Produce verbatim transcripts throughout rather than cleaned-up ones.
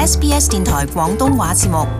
S B S 電台廣東話節目。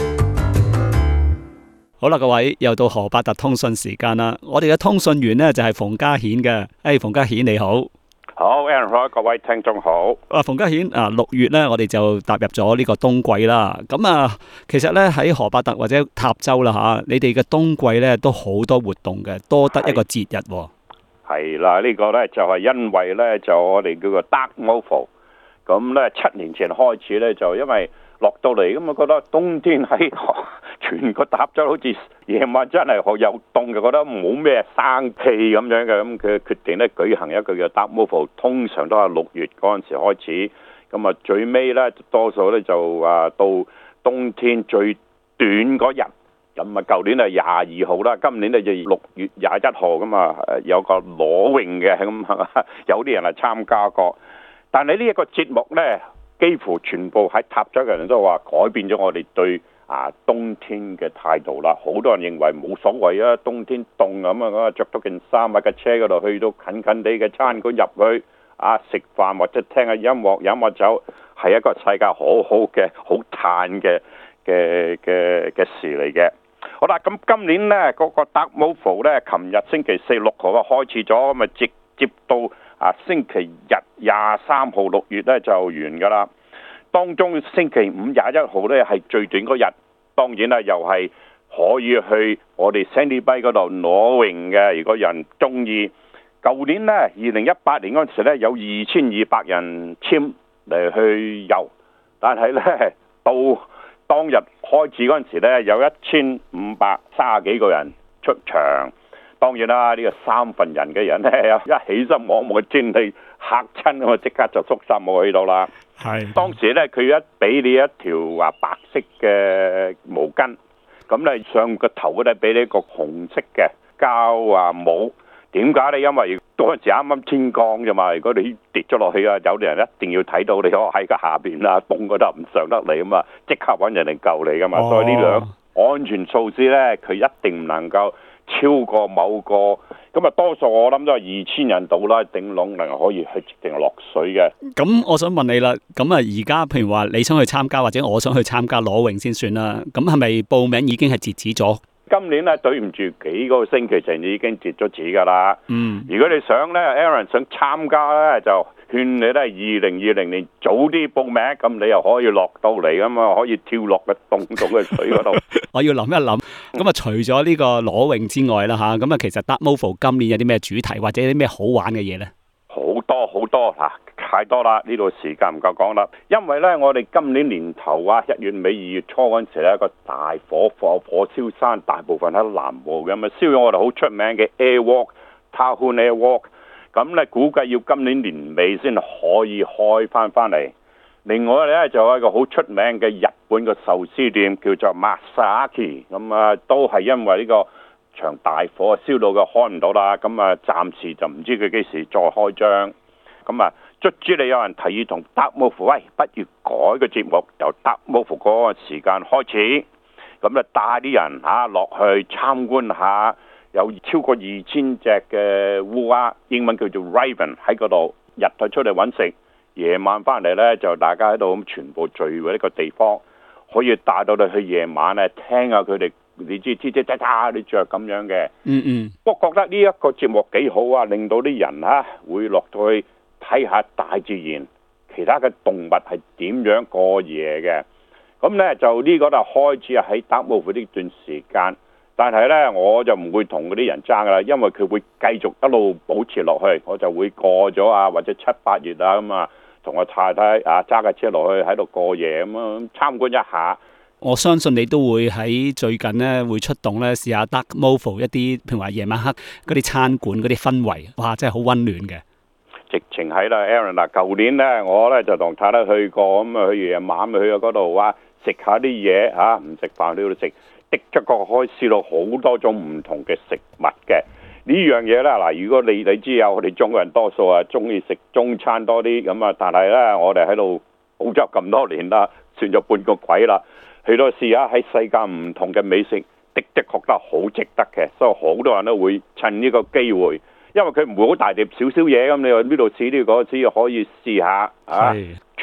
好啦，各位又到荷伯特通訊時間啦。我哋嘅通訊員呢就係馮家顯嘅。誒，馮家顯你好。 好 ，Aaron 好，各位聽眾好。 啊，馮家顯啊，六月呢我哋就踏入咗呢個冬季啦。咁啊，其實呢喺荷伯特或者塔州啦吓，你哋嘅冬季呢都好多活動嘅，多得一個節日。 係啦，呢個呢就係因為呢就我哋叫做 Dark Mofo。咁呢七年前開始呢，就因為落到嚟咁啊，覺得冬天喺全個塔州好似夜晚真係好有凍嘅，覺得冇咩生氣咁樣嘅，咁佢決定咧舉行一個叫 Dark Mofo，通常都係六月嗰陣時開始，咁啊最尾咧多數咧就啊到冬天最短嗰日，咁啊舊年係廿二號啦，今年咧就六月廿一號咁啊，有個裸泳嘅咁，有啲人係參加過，但係呢一個節目咧，幾乎全部喺塔州嘅人都話改變咗我哋對啊冬天嘅態度啦。好多人認為冇所謂啊，冬天凍咁啊，着多件衫喺架車嗰度去到近近地嘅餐館入去啊食飯或者聽下音樂飲下酒，係一個世界好好嘅好嘆嘅嘅嘅嘅事嚟嘅。好啦，咁今年呢嗰、那個 Dark Mofo 呢，琴日星期四六號啊開始咗，咁啊直接到啊星期日廿三號六月咧就完噶啦。當中星期五廿一號咧係最短嗰日，當然啦又係可以去我哋 Sandy Bay 嗰度裸泳嘅。如果有人中意，舊年咧二零一八年嗰陣時咧有二千二百人簽嚟去游，但係咧到當日開始嗰陣時咧有一千五百三十幾個人出場。當然啦，呢、這個三分人嘅人咧，一起身望望個天氣嚇親咁啊，即刻就縮衫冇去到啦。係當時咧，佢一俾你一條話白色嘅毛巾，咁咧上個頭嗰度俾你一個紅色嘅膠啊帽。點解咧？因為嗰陣時啱啱天光啫嘛，如果你跌咗落去啊，有啲人一定要睇到你可喺個下邊啦，凍嗰度唔上得嚟啊嘛，即刻揾人嚟救你噶嘛。哦、所以呢兩安全措施咧，佢一定唔能夠超過某個，咁啊多數我諗都係二千人到啦，頂籠能可以去直定落水嘅。咁我想問你啦，咁啊而家譬如話你想去參加或者我想去參加裸泳先算啦，咁係咪報名已經係截止咗？今年咧對唔住幾個星期前已經截咗止噶啦。嗯，如果你想咧 ，Aaron 想參加咧，就勸你咧二零二零年早啲報名，咁你又可以落到嚟咁啊，可以跳落個凍凍嘅水嗰度。我要諗一諗，咁啊除咗呢個裸泳之外啦吓，咁啊其實 Dark Mofo 今年有啲咩主題或者啲咩好玩嘅嘢咧？好多好多吓，太多啦，呢度時間唔夠講啦。因為咧，我哋今年年頭啊，一月尾二月初嗰陣時咧，一個大火火火燒山，大部分喺南部嘅，咁啊燒咗我哋好出名嘅 Air Walk、Tahune Air Walk。咁咧估計要今年年尾先可以開翻翻嚟。另外咧就有一個好出名嘅日本嘅壽司店叫做 Masaaki， 咁啊都係因為呢個場大火燒到佢開唔到啦，咁啊暫時就唔知佢幾時再開張。咁啊卒之你有人提議同 Dark Mofo， 喂，不如改個節目，由 Dark Mofo 嗰個時間開始，咁啊帶啲人嚇落去參觀下，有超過二千隻嘅烏鴉，英文叫做 Raven 喺嗰度，日頭出嚟揾食。夜晚翻嚟呢，就大家喺度咁全部聚喺呢個地方，可以帶到你去夜晚咧聽下佢哋，你知吱吱喳喳啲雀咁樣嘅。嗯嗯。不過覺得呢一個節目幾好啊，令到啲人嚇會落到去睇下大自然，其他嘅動物係點樣過夜嘅。咁呢，就呢個就開始喺 Dark Mofo 呢段時間，但係呢，我就唔會同嗰啲人爭噶啦，因為佢會繼續一路保持落去，我就會過咗啊或者七八月啊咁啊。同我太太啊揸架車落去喺度過夜咁樣參觀一下。我相信你都會喺最近呢會出動呢試下 Dark Mofo 一啲，譬如話夜晚黑嗰啲餐館嗰啲氛圍，哇真係好溫暖嘅。直情係啦 ，Aaron 嗱，舊年呢我呢就同太太去過，咁啊去夜晚去咗嗰度啊食下啲嘢嚇，唔食飯喺度食，的出個可以試到好多種唔同嘅食物嘅。呢樣嘢咧嗱，如果你你知啊，我哋中國人多數啊中意食中餐多啲咁啊，但係咧我哋喺度澳洲咁多年啦，算咗半個鬼啦，去到試下喺世界唔同嘅美食，的的確得好值得嘅，所以好多人都會趁呢個機會，因為佢唔會好大碟少少嘢咁，你話呢度試呢個試可以試下啊，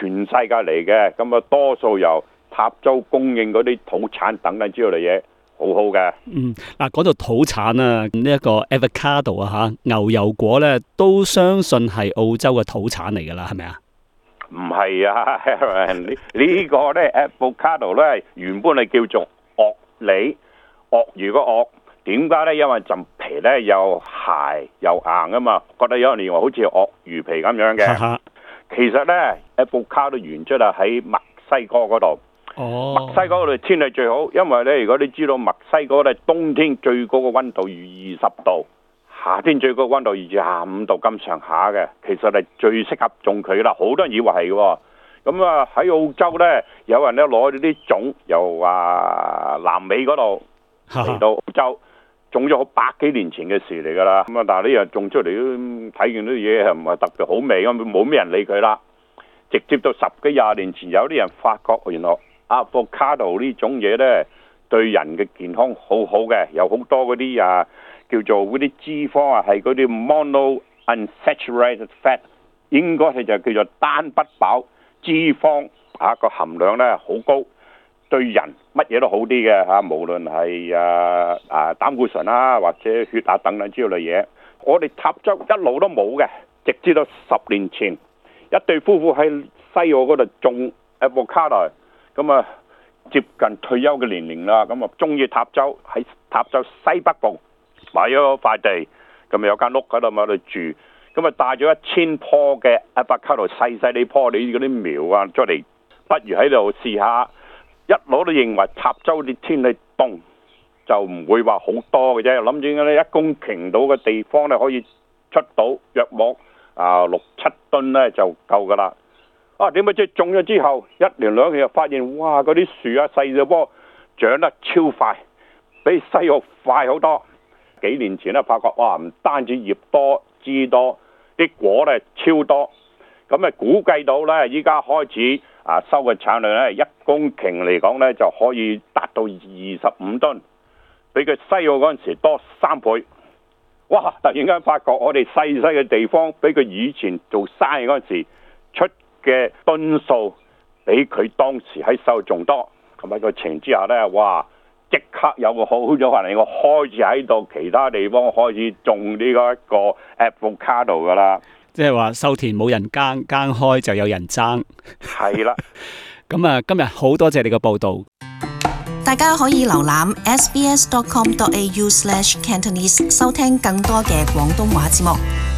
全世界嚟嘅，咁啊多數由塔州供應嗰啲土產等等之類嘅嘢，好好嘅。 嗯，嗱，講到土產啊，呢、這、一個 avocado 啊嚇，牛油果咧都相信係澳洲嘅土產嚟㗎啦，係咪啊？ 唔係啊，呢呢個咧 avocado 咧原本係叫做鱷梨，鱷魚個鱷，點解咧？因為陣皮咧又鞋又硬啊嘛，覺得有人認為好似鱷魚皮咁樣嘅。其實咧 avocado 原出啊喺墨西哥嗰度。哦，墨西哥嗰度天氣最好，因為咧如果你知道墨西哥咧冬天最高嘅溫度要二十度，夏天最高溫度二至廿五度咁上下嘅，其實係最適合種佢啦。好多人以為係嘅，咁啊喺澳洲咧，有人咧攞咗啲種由啊南美嗰度嚟到澳洲，種咗好百幾年前嘅事嚟噶啦。咁啊，但係呢樣種出嚟都睇見啲嘢係唔係特別好味，咁冇咩人理佢啦。直接到十幾廿年前，有啲人發覺原來 avocado 呢種嘢咧對人嘅健康好好嘅，有好多嗰啲啊叫做嗰啲脂肪啊係嗰啲 monounsaturated fat， 應該係就叫做單不飽脂肪啊，個含量咧好高，對人乜嘢都好啲嘅嚇，無論係啊啊膽固醇啦或者血壓等等之類嘢。我哋塔州一路都冇嘅，直至到十年前一對夫婦喺西澳嗰度種 avocado， 咁啊接近退休嘅年齡啦，咁啊中意塔州，喺塔州西北部買咗塊地，咁啊有間屋喺度喺度住，咁啊帶咗一千棵嘅 avocado 細細啲棵，你嗰啲苗啊出嚟，不如喺度試下。一攞都認為塔州啲天氣凍，就唔會話好多嘅啫，諗住咧一公頃到嘅地方咧可以出到約莫啊六七噸咧就夠噶啦。啊，點解即係種咗之後一年兩年就發現，哇！嗰啲樹啊細咗棵，長得超快，比西澳快好多。幾年前咧發覺，哇！唔單止葉多枝多，啲果咧超多。咁啊估計到咧，依家開始啊收嘅產量咧，一公頃嚟講咧就可以達到二十五噸，比佢西澳嗰陣時多三倍。哇！突然間發覺我哋細細嘅地方，比佢以前做生意嗰陣時出嘅噸數比佢當時喺手仲多，咁喺個情之下咧，哇！即刻有個好咗可能，我開始喺度其他地方開始種呢個一個 avocado 噶啦。 即係話收田冇人耕，耕開就有人爭。 係啦， 咁啊，今日好多謝你個報道。 大家可以瀏覽 s b s dot com dot a u slash cantonese 收聽更多嘅廣東話節目。